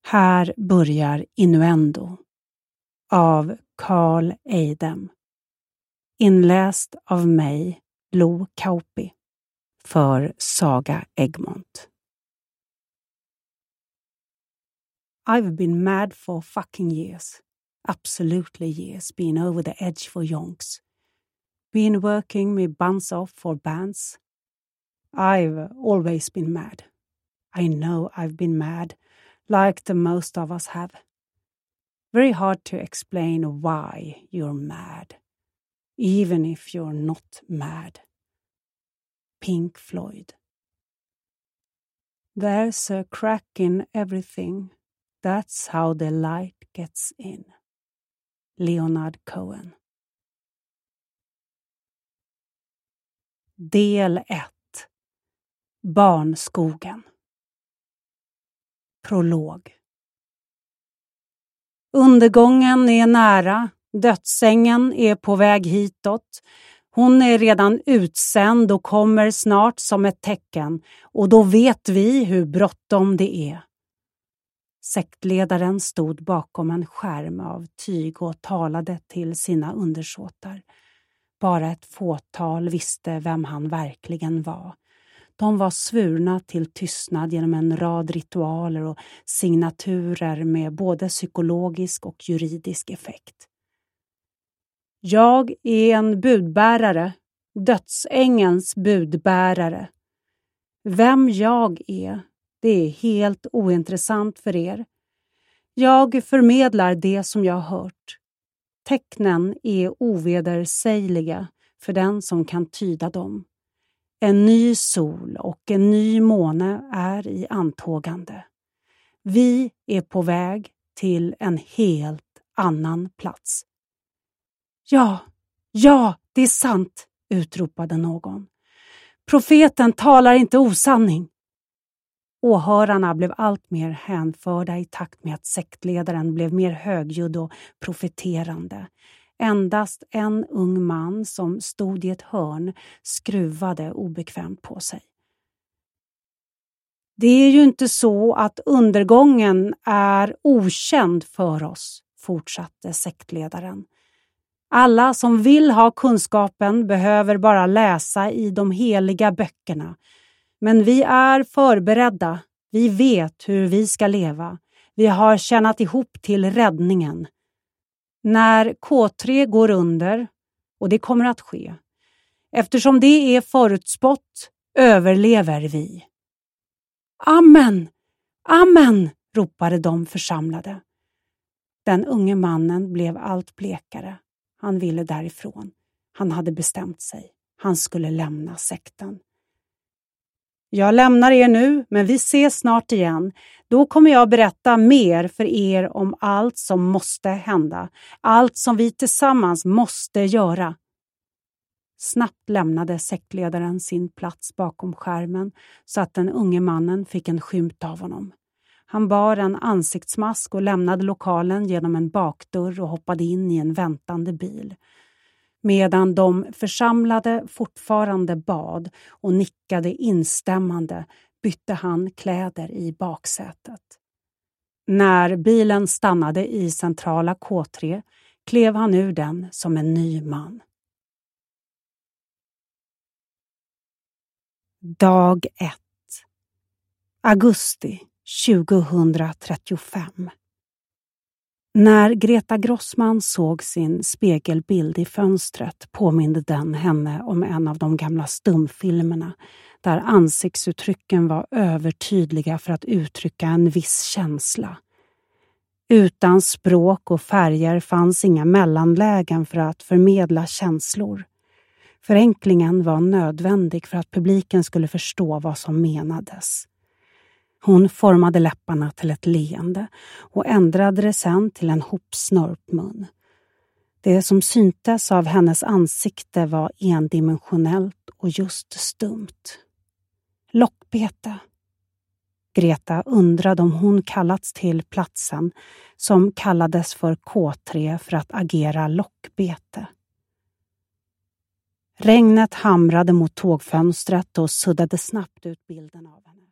Här börjar Innuendo av Carl Eidem. Inläst av mig, Lo Kauppi, för Saga Egmont. I've been mad for fucking years. Absolutely years, been over the edge for yonks. Been working me buns off for bands. I've always been mad. I know I've been mad, like the most of us have. Very hard to explain why you're mad, even if you're not mad. Pink Floyd. There's a crack in everything. That's how the light gets in. Leonard Cohen. Del 1. Barnskogen. Prolog. Undergången är nära. Dödsängen är på väg hitåt. Hon är redan utsänd och kommer snart som ett tecken. Och då vet vi hur bråttom det är. Sektledaren stod bakom en skärm av tyg och talade till sina undersåtar. Bara ett fåtal visste vem han verkligen var. De var svurna till tystnad genom en rad ritualer och signaturer med både psykologisk och juridisk effekt. Jag är en budbärare, dödsängens budbärare. Vem jag är, det är helt ointressant för er. Jag förmedlar det som jag har hört. Tecknen är ovedersägliga för den som kan tyda dem. En ny sol och en ny måne är i antågande. Vi är på väg till en helt annan plats. Ja, det är sant, utropade någon. Profeten talar inte osanning. Åhörarna blev allt mer hänförda i takt med att sektledaren blev mer högljudd och profeterande. Endast en ung man som stod i ett hörn skruvade obekvämt på sig. Det är ju inte så att undergången är okänd för oss, fortsatte sektledaren. Alla som vill ha kunskapen behöver bara läsa i de heliga böckerna. Men vi är förberedda. Vi vet hur vi ska leva. Vi har tjänat ihop till räddningen. När K3 går under, och det kommer att ske, eftersom det är förutspått, överlever vi. Amen! Amen! Ropade de församlade. Den unge mannen blev allt blekare. Han ville därifrån. Han hade bestämt sig. Han skulle lämna sekten. Jag lämnar er nu, men vi ses snart igen. Då kommer jag berätta mer för er om allt som måste hända. Allt som vi tillsammans måste göra. Snabbt lämnade sektledaren sin plats bakom skärmen så att den unge mannen fick en skymt av honom. Han bar en ansiktsmask och lämnade lokalen genom en bakdörr och hoppade in i en väntande bil. Medan de församlade fortfarande bad och nickade instämmande bytte han kläder i baksätet. När bilen stannade i centrala K3 klev han ur den som en ny man. Dag 1. Augusti 2035. När Greta Grossman såg sin spegelbild i fönstret påminde den henne om en av de gamla stumfilmerna där ansiktsuttrycken var övertydliga för att uttrycka en viss känsla. Utan språk och färger fanns inga mellanlägen för att förmedla känslor. Förenklingen var nödvändig för att publiken skulle förstå vad som menades. Hon formade läpparna till ett leende och ändrade det sen till en hopsnörpmun. Det som syntes av hennes ansikte var endimensionellt och just stumt. Lockbete. Greta undrade om hon kallats till platsen som kallades för K3 för att agera lockbete. Regnet hamrade mot tågfönstret och suddade snabbt ut bilden av henne.